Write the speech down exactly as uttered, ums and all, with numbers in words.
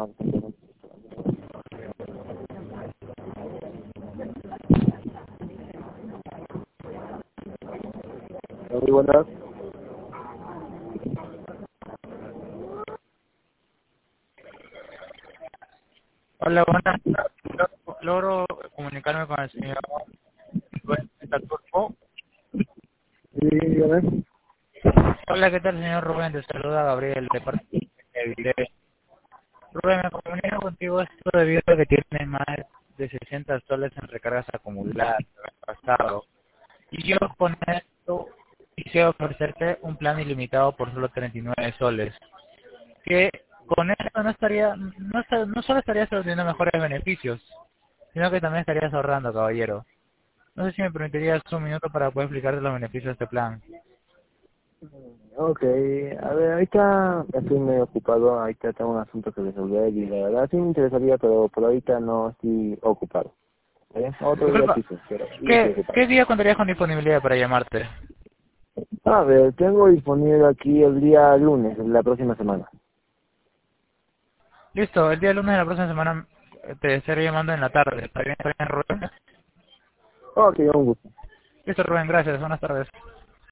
Muy buenas. Hola, buenas. Logro logro comunicarme con el señor Rubén Turco. Sí, dígame. Hola, ¿qué tal, señor Rubén? Te saluda Gabriel de parte de Vilé. Rubén, me comunico contigo esto debido a que tienes más de sesenta soles en recargas acumuladas el año pasado. Y yo con esto quisiera ofrecerte un plan ilimitado por solo treinta y nueve soles. Que con esto no estaría, no, esta- no solo estarías obteniendo mejores beneficios, sino que también estarías ahorrando, caballero. No sé si me permitirías un minuto para poder explicarte los beneficios de este plan. Ok, a ver, ahorita estoy medio ocupado, ahorita tengo un asunto que resolver y la verdad sí me interesaría, pero por ahorita no estoy ocupado. ¿Eh? Otro día Disculpa, quizás, pero sí estoy ¿qué, ocupado. ¿qué día contarías con disponibilidad para llamarte? A ver, tengo disponible aquí el día lunes, la próxima semana. Listo, el día lunes de la próxima semana eh, te estaré llamando en la tarde. ¿Está bien, está bien, Rubén? Ok, un gusto. Listo, Rubén, gracias. Buenas tardes.